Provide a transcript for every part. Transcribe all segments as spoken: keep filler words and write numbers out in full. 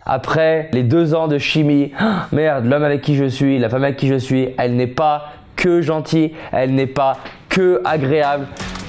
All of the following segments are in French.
Après les deux ans de chimie, oh, merde, l'homme avec qui je suis, la femme avec qui je suis, elle n'est pas que gentille, elle n'est pas que agréable.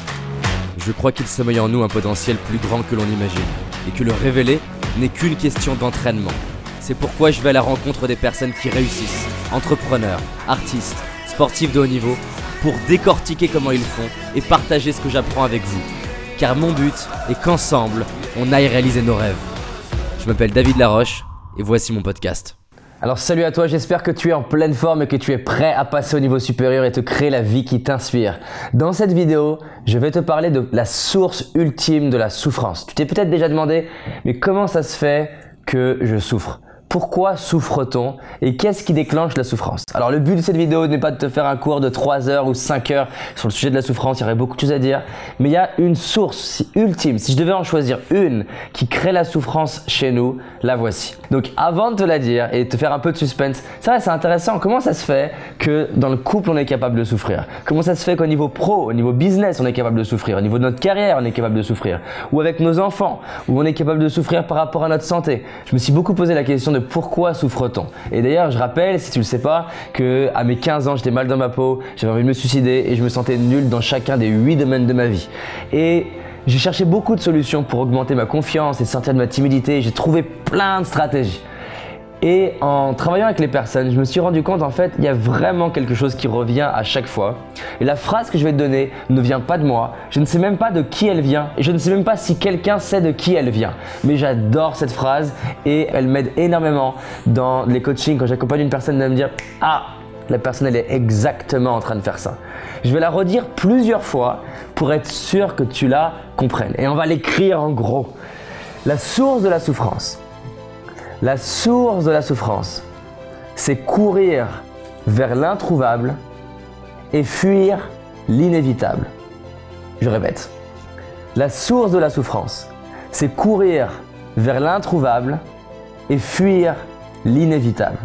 Je crois qu'il sommeille en nous un potentiel plus grand que l'on imagine et que le révéler n'est qu'une question d'entraînement. C'est pourquoi je vais à la rencontre des personnes qui réussissent, entrepreneurs, artistes, sportifs de haut niveau, pour décortiquer comment ils font et partager ce que j'apprends avec vous. Car mon but est qu'ensemble, on aille réaliser nos rêves. Je m'appelle David Laroche et voici mon podcast. Alors salut à toi, j'espère que tu es en pleine forme et que tu es prêt à passer au niveau supérieur et te créer la vie qui t'inspire. Dans cette vidéo, je vais te parler de la source ultime de la souffrance. Tu t'es peut-être déjà demandé, mais comment ça se fait que je souffre ? Pourquoi souffre-t-on et qu'est-ce qui déclenche la souffrance? Alors le but de cette vidéo n'est pas de te faire un cours de trois heures ou cinq heures sur le sujet de la souffrance, il y aurait beaucoup de choses à dire, mais il y a une source ultime, si je devais en choisir une qui crée la souffrance chez nous, la voici. Donc avant de te la dire et de te faire un peu de suspense, ça c'est intéressant, comment ça se fait que dans le couple on est capable de souffrir? Comment ça se fait qu'au niveau pro, au niveau business on est capable de souffrir? Au niveau de notre carrière on est capable de souffrir? Ou avec nos enfants, où on est capable de souffrir par rapport à notre santé? Je me suis beaucoup posé la question de pourquoi souffre-t-on? Et d'ailleurs, je rappelle, si tu le sais pas, que à mes quinze ans, j'étais mal dans ma peau, j'avais envie de me suicider et je me sentais nul dans chacun des huit domaines de ma vie. Et j'ai cherché beaucoup de solutions pour augmenter ma confiance et sortir de ma timidité. J'ai trouvé plein de stratégies. Et en travaillant avec les personnes, je me suis rendu compte en fait, il y a vraiment quelque chose qui revient à chaque fois. Et la phrase que je vais te donner ne vient pas de moi. Je ne sais même pas de qui elle vient et je ne sais même pas si quelqu'un sait de qui elle vient. Mais j'adore cette phrase et elle m'aide énormément dans les coachings quand j'accompagne une personne de me dire « Ah, la personne elle est exactement en train de faire ça ». Je vais la redire plusieurs fois pour être sûr que tu la comprennes. Et on va l'écrire en gros. La source de la souffrance. La source de la souffrance, c'est courir vers l'introuvable et fuir l'inévitable. Je répète, la source de la souffrance, c'est courir vers l'introuvable et fuir l'inévitable.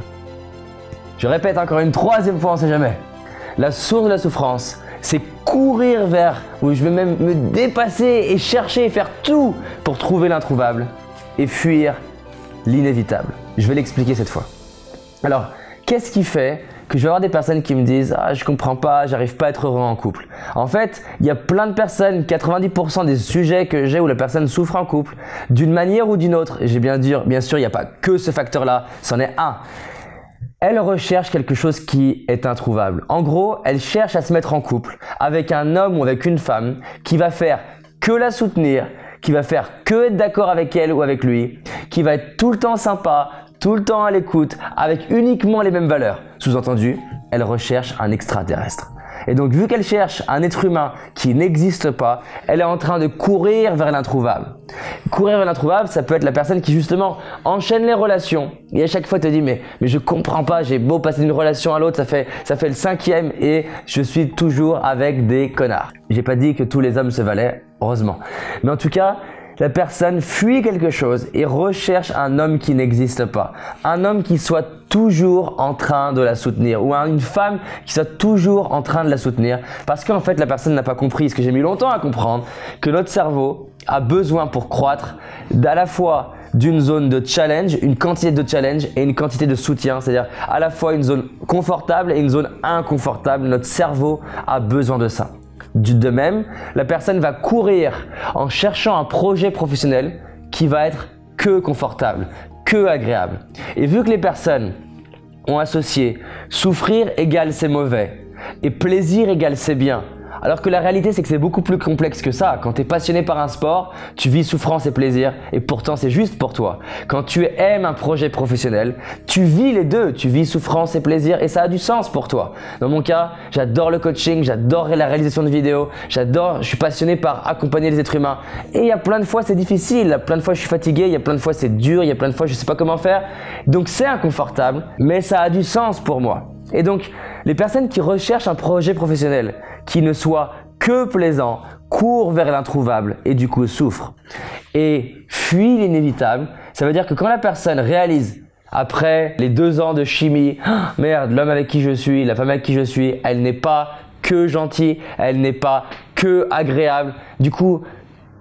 Je répète encore une troisième fois, on ne sait jamais. La source de la souffrance, c'est courir vers, où je vais même me dépasser et chercher et faire tout pour trouver l'introuvable et fuir l'inévitable. Je vais l'expliquer cette fois. Alors, qu'est-ce qui fait que je vais avoir des personnes qui me disent « Ah, je comprends pas, j'arrive pas à être heureux en couple ». En fait, il y a plein de personnes, quatre-vingt-dix pour cent des sujets que j'ai où la personne souffre en couple, d'une manière ou d'une autre, et j'ai bien dire, bien sûr, il n'y a pas que ce facteur-là, c'en est un. Elle recherche quelque chose qui est introuvable. En gros, elle cherche à se mettre en couple avec un homme ou avec une femme qui va faire que la soutenir, qui va faire que être d'accord avec elle ou avec lui, qui va être tout le temps sympa, tout le temps à l'écoute, avec uniquement les mêmes valeurs. Sous-entendu, elle recherche un extraterrestre. Et donc, vu qu'elle cherche un être humain qui n'existe pas, elle est en train de courir vers l'introuvable. Courir vers l'introuvable, ça peut être la personne qui justement enchaîne les relations et à chaque fois te dit mais, mais je comprends pas, j'ai beau passer d'une relation à l'autre, ça fait, ça fait le cinquième et je suis toujours avec des connards. J'ai pas dit que tous les hommes se valaient, heureusement. Mais en tout cas, la personne fuit quelque chose et recherche un homme qui n'existe pas. Un homme qui soit toujours en train de la soutenir ou une femme qui soit toujours en train de la soutenir parce qu'en fait la personne n'a pas compris, ce que j'ai mis longtemps à comprendre, que notre cerveau a besoin pour croître d'à la fois d'une zone de challenge, une quantité de challenge et une quantité de soutien, c'est-à-dire à la fois une zone confortable et une zone inconfortable. Notre cerveau a besoin de ça. De même, la personne va courir en cherchant un projet professionnel qui va être que confortable, que agréable. Et vu que les personnes ont associé souffrir égale c'est mauvais et plaisir égale c'est bien, alors que la réalité c'est que c'est beaucoup plus complexe que ça. Quand tu es passionné par un sport, tu vis souffrance et plaisir et pourtant c'est juste pour toi. Quand tu aimes un projet professionnel, tu vis les deux, tu vis souffrance et plaisir et ça a du sens pour toi. Dans mon cas, j'adore le coaching, j'adore la réalisation de vidéos, j'adore, je suis passionné par accompagner les êtres humains et il y a plein de fois c'est difficile, il y a plein de fois je suis fatigué, il y a plein de fois c'est dur, il y a plein de fois je sais pas comment faire. Donc c'est inconfortable, mais ça a du sens pour moi. Et donc, les personnes qui recherchent un projet professionnel qui ne soit que plaisant, courent vers l'introuvable et du coup souffrent. Et fuient l'inévitable, ça veut dire que quand la personne réalise après les deux ans de chimie, oh, merde, l'homme avec qui je suis, la femme avec qui je suis, elle n'est pas que gentille, elle n'est pas que agréable. Du coup,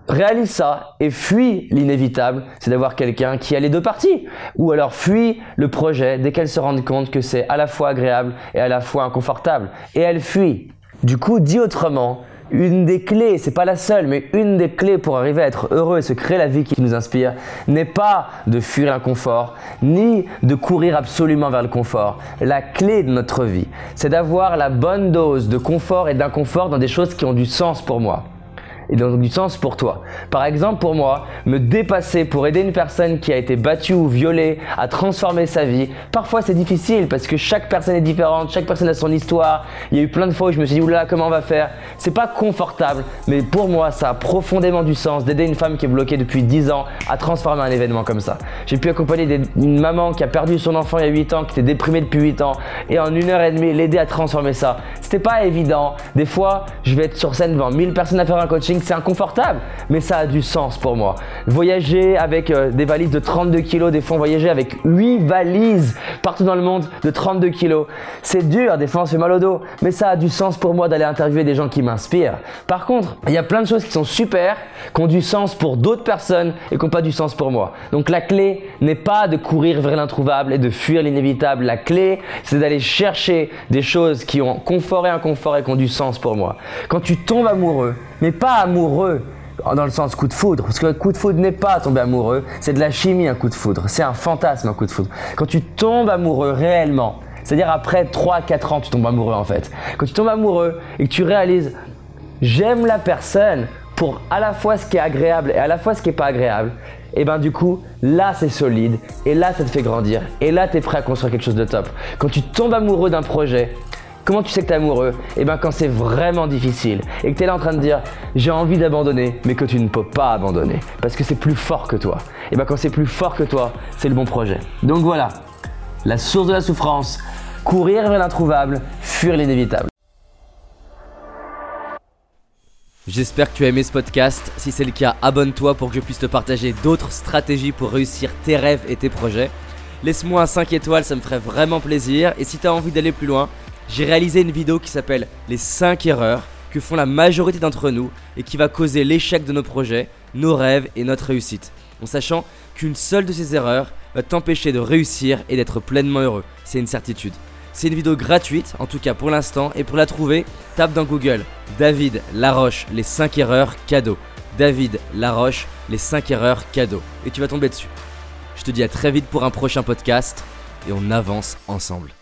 réalise ça et fuis l'inévitable, c'est d'avoir quelqu'un qui a les deux parties. Ou alors fuis le projet dès qu'elle se rend compte que c'est à la fois agréable et à la fois inconfortable. Et elle fuit. Du coup, dit autrement, une des clés, c'est pas la seule, mais une des clés pour arriver à être heureux et se créer la vie qui nous inspire n'est pas de fuir l'inconfort, ni de courir absolument vers le confort. La clé de notre vie, c'est d'avoir la bonne dose de confort et d'inconfort dans des choses qui ont du sens pour moi. Et donc du sens pour toi. Par exemple, pour moi, me dépasser pour aider une personne qui a été battue ou violée à transformer sa vie, parfois c'est difficile parce que chaque personne est différente, chaque personne a son histoire. Il y a eu plein de fois où je me suis dit oulala, comment on va faire? C'est pas confortable, mais pour moi ça a profondément du sens d'aider une femme qui est bloquée depuis dix ans à transformer un événement comme ça. J'ai pu accompagner des, une maman qui a perdu son enfant il y a huit ans, qui était déprimée depuis huit ans, et en une heure et demie l'aider à transformer ça. C'était pas évident. Des fois, je vais être sur scène devant mille personnes à faire un coaching. C'est inconfortable, mais ça a du sens pour moi. Voyager avec euh, des valises de trente-deux kilos, des fois voyager avec huit valises partout dans le monde de trente-deux kilos. C'est dur, des fois on se fait mal au dos, mais ça a du sens pour moi d'aller interviewer des gens qui m'inspirent. Par contre, il y a plein de choses qui sont super, qui ont du sens pour d'autres personnes et qui n'ont pas du sens pour moi. Donc la clé n'est pas de courir vers l'introuvable et de fuir l'inévitable. La clé, c'est d'aller chercher des choses qui ont confort et inconfort et qui ont du sens pour moi. Quand tu tombes amoureux, mais pas amoureux dans le sens coup de foudre, parce que le coup de foudre n'est pas tomber amoureux, c'est de la chimie un coup de foudre, c'est un fantasme un coup de foudre. Quand tu tombes amoureux réellement, c'est-à-dire après trois à quatre ans tu tombes amoureux en fait, quand tu tombes amoureux et que tu réalises j'aime la personne pour à la fois ce qui est agréable et à la fois ce qui n'est pas agréable, et ben du coup là c'est solide et là ça te fait grandir et là tu es prêt à construire quelque chose de top. Quand tu tombes amoureux d'un projet, comment tu sais que tu es amoureux? Eh bien quand c'est vraiment difficile et que tu es là en train de dire j'ai envie d'abandonner mais que tu ne peux pas abandonner parce que c'est plus fort que toi. Et bien quand c'est plus fort que toi, c'est le bon projet. Donc voilà, la source de la souffrance, courir vers l'introuvable, fuir l'inévitable. J'espère que tu as aimé ce podcast. Si c'est le cas, abonne-toi pour que je puisse te partager d'autres stratégies pour réussir tes rêves et tes projets. Laisse-moi un cinq étoiles, ça me ferait vraiment plaisir. Et si tu as envie d'aller plus loin, j'ai réalisé une vidéo qui s'appelle « Les cinq erreurs » que font la majorité d'entre nous et qui va causer l'échec de nos projets, nos rêves et notre réussite. En sachant qu'une seule de ces erreurs va t'empêcher de réussir et d'être pleinement heureux. C'est une certitude. C'est une vidéo gratuite, en tout cas pour l'instant, et pour la trouver, tape dans Google « David Laroche, les cinq erreurs cadeaux ». David Laroche, les cinq erreurs cadeaux. Et tu vas tomber dessus. Je te dis à très vite pour un prochain podcast et on avance ensemble.